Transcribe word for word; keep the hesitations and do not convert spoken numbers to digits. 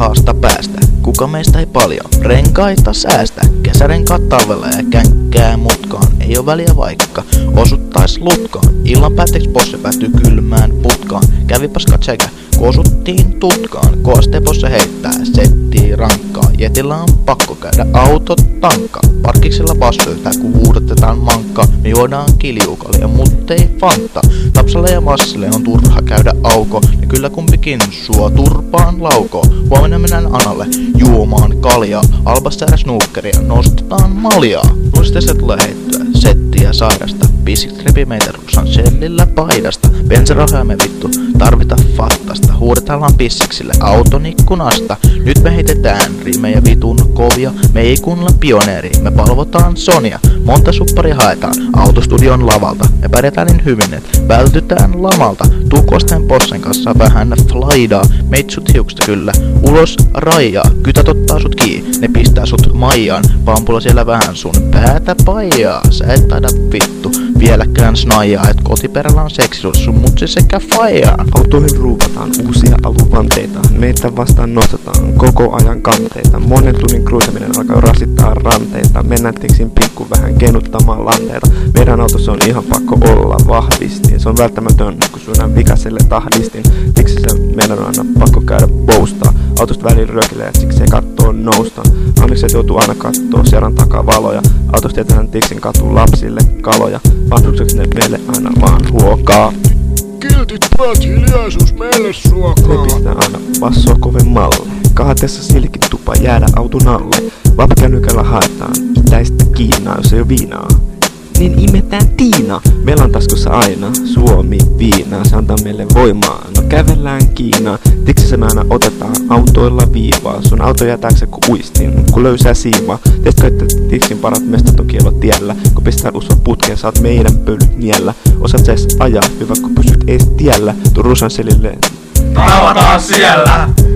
pahasta päästä. Kuka meistä ei paljon renkaita säästä. Kesärenkaat talvella ja känkkää mutkaan. Ei oo väliä vaikka osuttais lutkaan. Illan päätteeksi posse päätyy kylmään putkaan. Kävipäs katsekä, kun osuttiin tutkaan. Koste posse heittää, settii rankkaa. Jetillä on pakko käydä autot tankkaa. Parkiksella bassoilta kun huudotetaan mankkaa. Me juodaan kiljuukalia, muttei fanta. Tapsalle ja massille on turha käydä auko. Ja kyllä kumpikin sua turpaan laukoo. Huomenna mennään Analle juomaan kaljaa. Albasta ja snookeria, nostetaan maljaa. Nuistessa tulee heittyä settiä sairasta. Bisikset repi meitä ruksan shellillä paidasta. Bensarahoja me vittu tarvita fattasta. Huudetaan pissiksille auton ikkunasta. Nyt me heitetään riimejä vitun kovia. Me ei kuunnella pioneeri, me palvotaan Sonia. Monta supparia haetaan autostudion lavalta. Me pärjätään niin hyvin, et vältytään lamalta. Tuu Kosteen possen kanssa vähän flaidaa. Meitsut hiuksista kyllä ulos rajaa. Kytät ottaa sut kiinni, ne pistää sut maijaan. Pampulla siellä vähän sun päätä paijaa. Sä et taida vittu vieläkään snaijaa. Et kotiperällä on seksisus sun mutsi sekä faijaa. Autoihin ruuvataan uusia aluvanteita. Meitä vastaan nostetaan koko ajan kanteita. Monen tunnin cruisaminen alkaa rasittaa ranteita. Mennään tiksin pikku vähän kenuttamaan lanteita. Meidän autossa on ihan pakko olla vahvistin. Se on välttämätön kun suunnan vikaiselle tahdistin. Tiksi se meidän on aina pakko käydä boostaa. Autosta välillä ryökilee, siksi se kattoo nousta. Amikset joutuu aina kattoo seuran takaa valoja. Autosta jätetään tiksin katuun lapsille kaloja. Vanhukseksi ne meille aina vaan huokaa. Kiltit pojat, hiljaisuus meille suokaa. Ne pistää aina bassoa kovemmalle. Kahatessa silkin tupa jäädä auton alle. Vapkännykällä haetaan itäistä Kiinaa, jos ei oo viinaa. Niin imetään Tiina. Meillä on taskussa aina Suomi viinaa. Se antaa meille voimaa. No kävellään Kiinaa. Tiksi se me aina otetaan autoilla viivaa. Sun auto jää taakse ku uistin, kun löysää siimaa. Tiedätkö, että tiksin parat mestat on kielot tiellä. Kun pistää usva putkeen, saat meidän pölyt niellä. Osaat sä ees ajaa, hyvä kun pysyt ees tiellä. Tuu Rusan selille. Tavataan siellä!